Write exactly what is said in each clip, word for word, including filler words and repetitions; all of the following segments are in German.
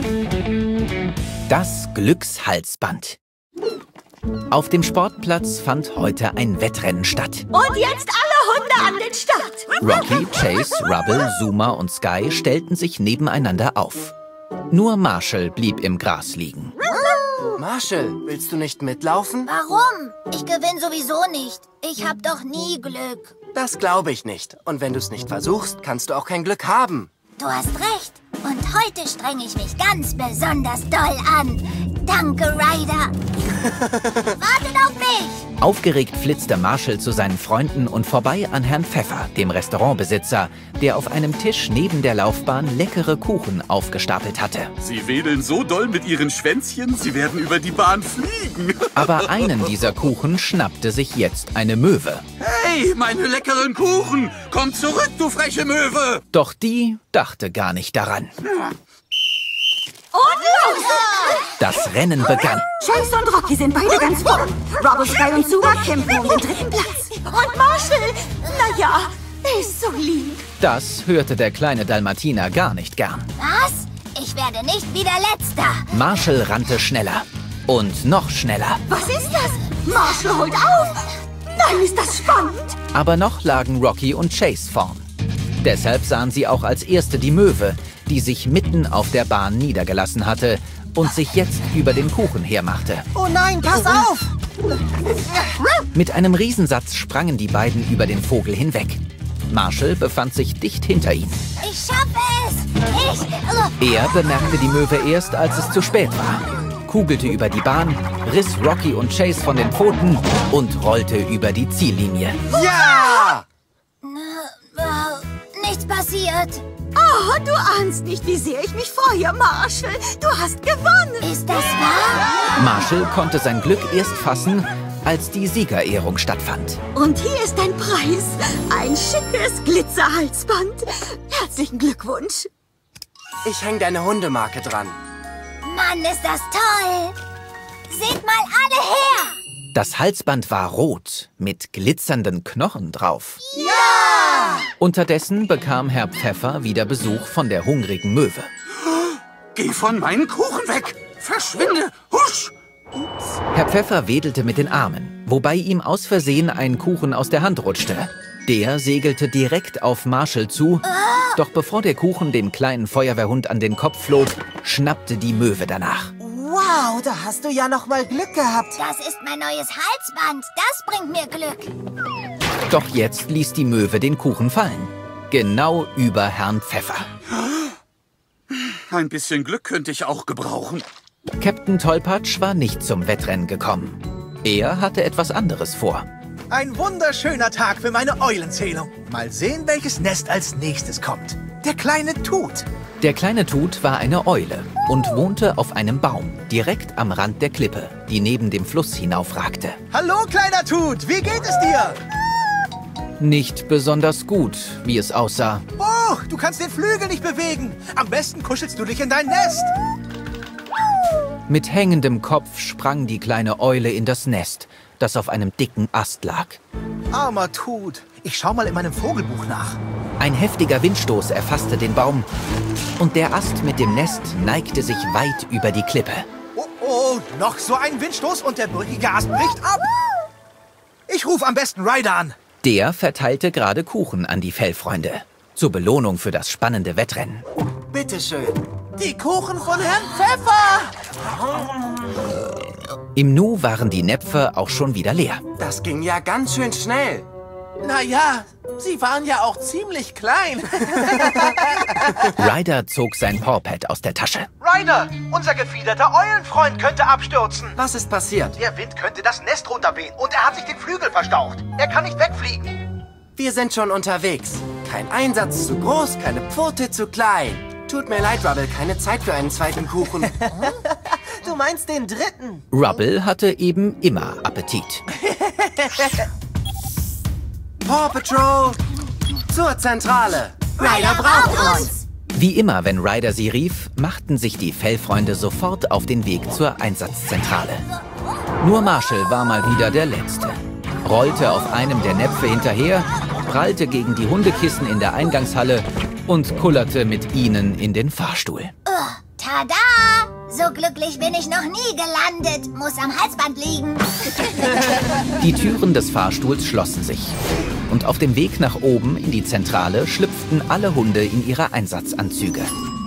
Das Glückshalsband. Auf dem Sportplatz fand heute ein Wettrennen statt. Und jetzt alle Hunde an den Start! Rocky, Chase, Rubble, Zuma und Sky stellten sich nebeneinander auf. Nur Marshall blieb im Gras liegen. Marshall, willst du nicht mitlaufen? Warum? Ich gewinne sowieso nicht. Ich hab doch nie Glück. Das glaube ich nicht. Und wenn du es nicht versuchst, kannst du auch kein Glück haben. Du hast recht. Und heute strenge ich mich ganz besonders doll an. Danke, Ryder. Wartet auf mich! Aufgeregt flitzte Marshall zu seinen Freunden und vorbei an Herrn Pfeffer, dem Restaurantbesitzer, der auf einem Tisch neben der Laufbahn leckere Kuchen aufgestapelt hatte. Sie wedeln so doll mit ihren Schwänzchen, sie werden über die Bahn fliegen. Aber einen dieser Kuchen schnappte sich jetzt eine Möwe. Hey, meine leckeren Kuchen! Komm zurück, du freche Möwe! Doch die dachte gar nicht daran. Und los! Das Rennen begann. Chase und Rocky sind beide ganz vorn. Rubble, Sky und Zuma kämpfen um den dritten Platz. Und Marshall, naja, er ist so lieb. Das hörte der kleine Dalmatiner gar nicht gern. Was? Ich werde nicht wieder Letzter. Marshall rannte schneller. Und noch schneller. Was ist das? Marshall holt auf. Nein, ist das spannend. Aber noch lagen Rocky und Chase vorn. Deshalb sahen sie auch als Erste die Möwe, die sich mitten auf der Bahn niedergelassen hatte und sich jetzt über den Kuchen hermachte. Oh nein, pass auf! Mit einem Riesensatz sprangen die beiden über den Vogel hinweg. Marshall befand sich dicht hinter ihnen. Ich schaffe es! Ich... Er bemerkte die Möwe erst, als es zu spät war, kugelte über die Bahn, riss Rocky und Chase von den Pfoten und rollte über die Ziellinie. Ja! Äh, nichts passiert. Oh, du ahnst nicht, wie sehr ich mich freue, Marshall. Du hast gewonnen. Ist das wahr? Marshall konnte sein Glück erst fassen, als die Siegerehrung stattfand. Und hier ist dein Preis. Ein schickes Glitzerhalsband. Herzlichen Glückwunsch. Ich hänge deine Hundemarke dran. Mann, ist das toll. Seht mal alle her. Das Halsband war rot, mit glitzernden Knochen drauf. Ja! Unterdessen bekam Herr Pfeffer wieder Besuch von der hungrigen Möwe. Geh von meinen Kuchen weg! Verschwinde! Husch! Ups. Herr Pfeffer wedelte mit den Armen, wobei ihm aus Versehen ein Kuchen aus der Hand rutschte. Der segelte direkt auf Marshall zu, doch bevor der Kuchen dem kleinen Feuerwehrhund an den Kopf flog, schnappte die Möwe danach. Wow, da hast du ja noch mal Glück gehabt. Das ist mein neues Halsband. Das bringt mir Glück. Doch jetzt ließ die Möwe den Kuchen fallen. Genau über Herrn Pfeffer. Ein bisschen Glück könnte ich auch gebrauchen. Captain Tollpatsch war nicht zum Wettrennen gekommen. Er hatte etwas anderes vor. Ein wunderschöner Tag für meine Eulenzählung. Mal sehen, welches Nest als nächstes kommt. Der kleine Tut. Der kleine Tut war eine Eule und wohnte auf einem Baum, direkt am Rand der Klippe, die neben dem Fluss hinaufragte. Hallo, kleiner Tut, wie geht es dir? Nicht besonders gut, wie es aussah. Oh, du kannst den Flügel nicht bewegen. Am besten kuschelst du dich in dein Nest. Mit hängendem Kopf sprang die kleine Eule in das Nest, das auf einem dicken Ast lag. Armer Tut. Ich schau mal in meinem Vogelbuch nach. Ein heftiger Windstoß erfasste den Baum und der Ast mit dem Nest neigte sich weit über die Klippe. Oh, oh, noch so ein Windstoß und der brüchige Ast bricht ab. Ich rufe am besten Ryder an. Der verteilte gerade Kuchen an die Fellfreunde, zur Belohnung für das spannende Wettrennen. Bitteschön. Die Kuchen von Herrn Pfeffer. Im Nu waren die Näpfe auch schon wieder leer. Das ging ja ganz schön schnell. Naja, sie waren ja auch ziemlich klein. Ryder zog sein Pawpad aus der Tasche. Ryder, unser gefiederter Eulenfreund könnte abstürzen. Was ist passiert? Der Wind könnte das Nest runterwehen und er hat sich den Flügel verstaucht. Er kann nicht wegfliegen. Wir sind schon unterwegs. Kein Einsatz zu groß, keine Pfote zu klein. Tut mir leid, Rubble, keine Zeit für einen zweiten Kuchen. Du meinst den dritten? Rubble hatte eben immer Appetit. Paw Patrol, zur Zentrale. Ryder braucht uns. Wie immer, wenn Ryder sie rief, machten sich die Fellfreunde sofort auf den Weg zur Einsatzzentrale. Nur Marshall war mal wieder der Letzte. Rollte auf einem der Näpfe hinterher, prallte gegen die Hundekissen in der Eingangshalle und kullerte mit ihnen in den Fahrstuhl. Uh, Tada! So glücklich bin ich noch nie gelandet. Muss am Halsband liegen. Die Türen des Fahrstuhls schlossen sich. Und auf dem Weg nach oben in die Zentrale schlüpften alle Hunde in ihre Einsatzanzüge.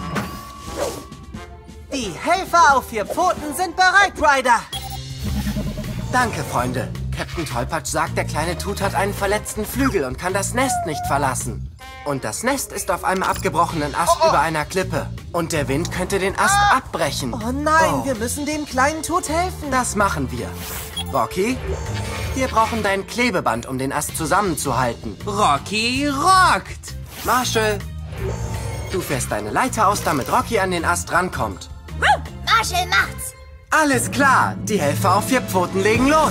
Die Helfer auf vier Pfoten sind bereit, Ryder. Danke, Freunde. Captain Tollpatsch sagt, der kleine Tut hat einen verletzten Flügel und kann das Nest nicht verlassen. Und das Nest ist auf einem abgebrochenen Ast oh, oh. über einer Klippe. Und der Wind könnte den Ast ah. abbrechen. Oh nein, oh. wir müssen dem kleinen Tut helfen. Das machen wir. Rocky, wir brauchen dein Klebeband, um den Ast zusammenzuhalten. Rocky rockt. Marshall, du fährst deine Leiter aus, damit Rocky an den Ast rankommt. Marshall macht's. Alles klar, die Helfer auf vier Pfoten legen los.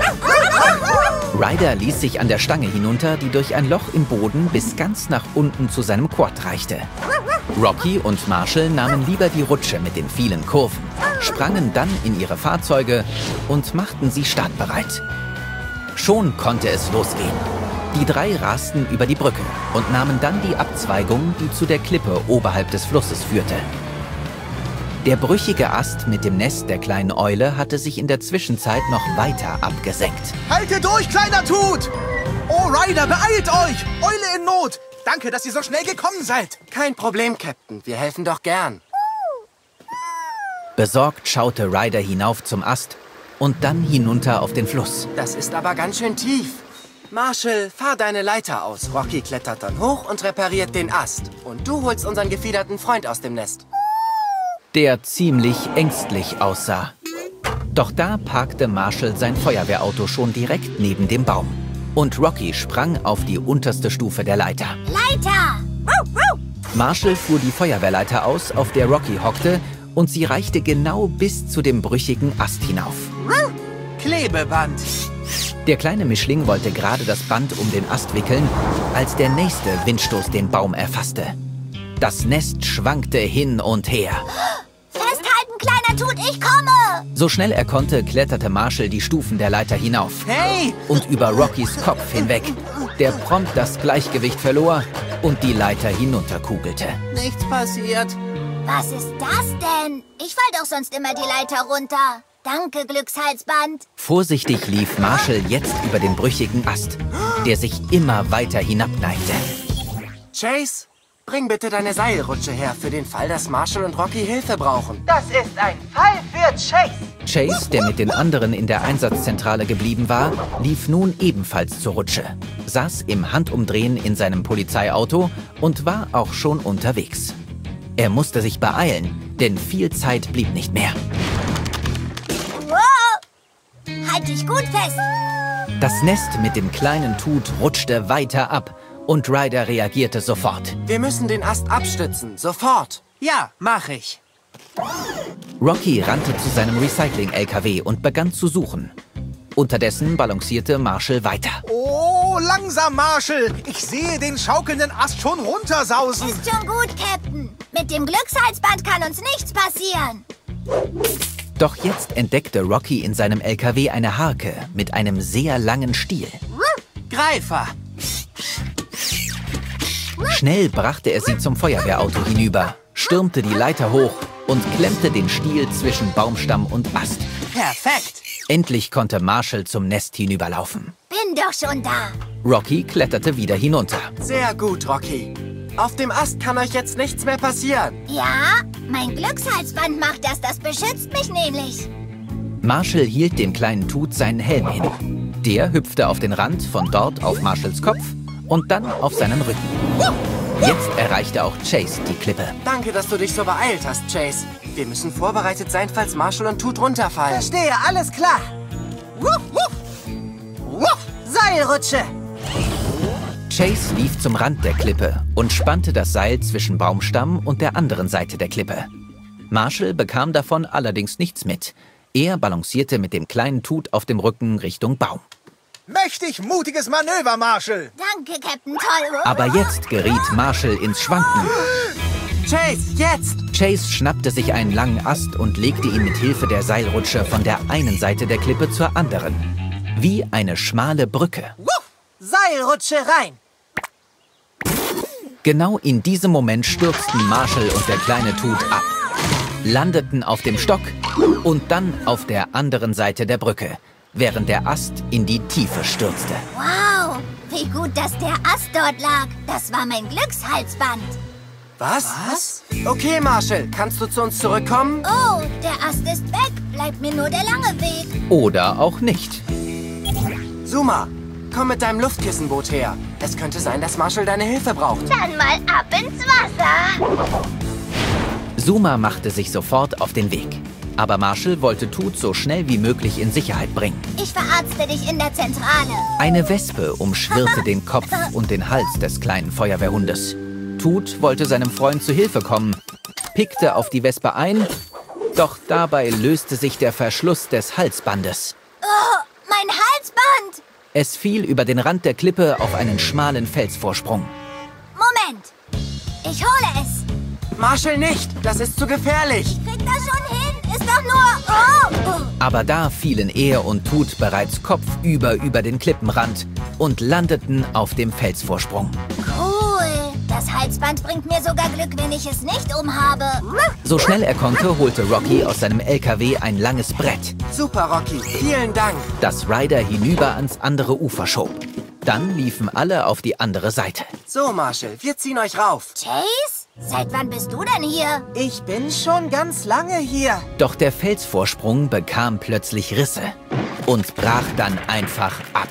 Ryder ließ sich an der Stange hinunter, die durch ein Loch im Boden bis ganz nach unten zu seinem Quad reichte. Rocky und Marshall nahmen lieber die Rutsche mit den vielen Kurven, sprangen dann in ihre Fahrzeuge und machten sie startbereit. Schon konnte es losgehen. Die drei rasten über die Brücke und nahmen dann die Abzweigung, die zu der Klippe oberhalb des Flusses führte. Der brüchige Ast mit dem Nest der kleinen Eule hatte sich in der Zwischenzeit noch weiter abgesenkt. Haltet durch, kleiner Tut! Oh, Ryder, beeilt euch! Eule in Not! Danke, dass ihr so schnell gekommen seid. Kein Problem, Captain. Wir helfen doch gern. Besorgt schaute Ryder hinauf zum Ast und dann hinunter auf den Fluss. Das ist aber ganz schön tief. Marshall, fahr deine Leiter aus. Rocky klettert dann hoch und repariert den Ast. Und du holst unseren gefiederten Freund aus dem Nest. Der ziemlich ängstlich aussah. Doch da parkte Marshall sein Feuerwehrauto schon direkt neben dem Baum. Und Rocky sprang auf die unterste Stufe der Leiter. Leiter! Marshall fuhr die Feuerwehrleiter aus, auf der Rocky hockte, und sie reichte genau bis zu dem brüchigen Ast hinauf. Klebeband. Der kleine Mischling wollte gerade das Band um den Ast wickeln, als der nächste Windstoß den Baum erfasste. Das Nest schwankte hin und her. Festhalten, kleiner Tut, ich komme! So schnell er konnte, kletterte Marshall die Stufen der Leiter hinauf. Hey! Und über Rockys Kopf hinweg, der prompt das Gleichgewicht verlor und die Leiter hinunterkugelte. Nichts passiert. Was ist das denn? Ich fall doch sonst immer die Leiter runter. Danke, Glückshalsband. Vorsichtig lief Marshall jetzt über den brüchigen Ast, der sich immer weiter hinabneigte. Chase? Bring bitte deine Seilrutsche her, für den Fall, dass Marshall und Rocky Hilfe brauchen. Das ist ein Fall für Chase. Chase, der mit den anderen in der Einsatzzentrale geblieben war, lief nun ebenfalls zur Rutsche, saß im Handumdrehen in seinem Polizeiauto und war auch schon unterwegs. Er musste sich beeilen, denn viel Zeit blieb nicht mehr. Wow! Halt dich gut fest! Das Nest mit dem kleinen Tut rutschte weiter ab. Und Ryder reagierte sofort. Wir müssen den Ast abstützen, sofort. Ja, mach ich. Rocky rannte zu seinem Recycling-L K W und begann zu suchen. Unterdessen balancierte Marshall weiter. Oh, langsam, Marshall. Ich sehe den schaukelnden Ast schon runtersausen. Ist schon gut, Captain. Mit dem Glückshalsband kann uns nichts passieren. Doch jetzt entdeckte Rocky in seinem L K W eine Harke mit einem sehr langen Stiel. Greifer. Schnell brachte er sie zum Feuerwehrauto hinüber, stürmte die Leiter hoch und klemmte den Stiel zwischen Baumstamm und Ast. Perfekt! Endlich konnte Marshall zum Nest hinüberlaufen. Bin doch schon da. Rocky kletterte wieder hinunter. Sehr gut, Rocky. Auf dem Ast kann euch jetzt nichts mehr passieren. Ja, mein Glückshalsband macht das, das beschützt mich nämlich. Marshall hielt dem kleinen Tut seinen Helm hin. Der hüpfte auf den Rand, von dort auf Marshalls Kopf und dann auf seinen Rücken. Jetzt erreichte auch Chase die Klippe. Danke, dass du dich so beeilt hast, Chase. Wir müssen vorbereitet sein, falls Marshall und Tut runterfallen. Verstehe, alles klar. Wuff, wuff. Wuff. Seilrutsche. Chase lief zum Rand der Klippe und spannte das Seil zwischen Baumstamm und der anderen Seite der Klippe. Marshall bekam davon allerdings nichts mit. Er balancierte mit dem kleinen Tut auf dem Rücken Richtung Baum. Mächtig mutiges Manöver, Marshall. Danke, Captain Toll. Aber jetzt geriet Marshall ins Schwanken. Chase, jetzt! Chase schnappte sich einen langen Ast und legte ihn mit Hilfe der Seilrutsche von der einen Seite der Klippe zur anderen. Wie eine schmale Brücke. Wuff. Seilrutsche rein. Genau in diesem Moment stürzten Marshall und der kleine Tut ab. landeten auf dem Stock und dann auf der anderen Seite der Brücke, während der Ast in die Tiefe stürzte. Wow, wie gut, dass der Ast dort lag. Das war mein Glückshalsband. Was? Was? Okay, Marshall, kannst du zu uns zurückkommen? Oh, der Ast ist weg. Bleibt mir nur der lange Weg. Oder auch nicht. Zuma, komm mit deinem Luftkissenboot her. Es könnte sein, dass Marshall deine Hilfe braucht. Dann mal ab ins Wasser. Zuma machte sich sofort auf den Weg. Aber Marshall wollte Toot so schnell wie möglich in Sicherheit bringen. Ich verarzte dich in der Zentrale. Eine Wespe umschwirrte den Kopf und den Hals des kleinen Feuerwehrhundes. Toot wollte seinem Freund zu Hilfe kommen, pickte auf die Wespe ein, doch dabei löste sich der Verschluss des Halsbandes. Oh, mein Halsband! Es fiel über den Rand der Klippe auf einen schmalen Felsvorsprung. Moment, ich hole es. Marshall, nicht! Das ist zu gefährlich! Krieg das schon hin, ist doch nur... Oh. Aber da fielen er und Toot bereits kopfüber über den Klippenrand und landeten auf dem Felsvorsprung. Cool, das Halsband bringt mir sogar Glück, wenn ich es nicht umhabe. So schnell er konnte, holte Rocky aus seinem L K W ein langes Brett, Super, Rocky. Vielen Dank. das Ryder hinüber ans andere Ufer schob. Dann liefen alle auf die andere Seite. So, Marshall, wir ziehen euch rauf. Chase, seit wann bist du denn hier? Ich bin schon ganz lange hier. Doch der Felsvorsprung bekam plötzlich Risse und brach dann einfach ab.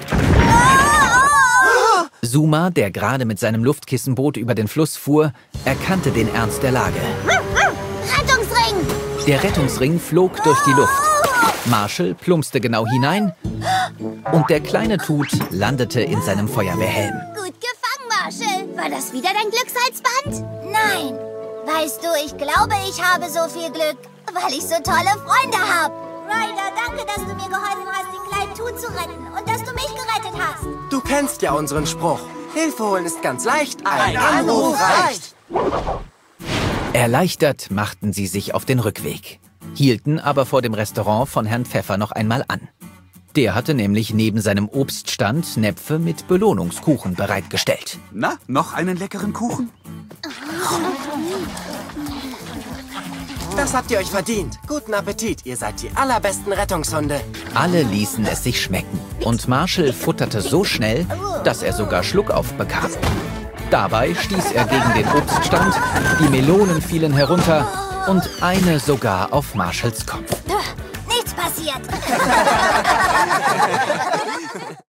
Zuma, der gerade mit seinem Luftkissenboot über den Fluss fuhr, erkannte den Ernst der Lage. Rettungsring! Der Rettungsring flog durch die Luft. Marshall plumpste genau hinein und der kleine Toot landete in seinem Feuerwehrhelm. Gut gefangen, Marshall. War das wieder dein Glückshalsband? Nein. Weißt du, ich glaube, ich habe so viel Glück, weil ich so tolle Freunde habe. Ryder, danke, dass du mir geholfen hast, den kleinen Toot zu retten und dass du mich gerettet hast. Du kennst ja unseren Spruch. Hilfe holen ist ganz leicht. Ein Anruf reicht. Erleichtert machten sie sich auf den Rückweg, hielten aber vor dem Restaurant von Herrn Pfeffer noch einmal an. Der hatte nämlich neben seinem Obststand Näpfe mit Belohnungskuchen bereitgestellt. Na, noch einen leckeren Kuchen? Das habt ihr euch verdient. Guten Appetit, ihr seid die allerbesten Rettungshunde. Alle ließen es sich schmecken und Marshall futterte so schnell, dass er sogar Schluckauf bekam. Dabei stieß er gegen den Obststand, die Melonen fielen herunter und eine sogar auf Marshalls Kopf. Nichts passiert.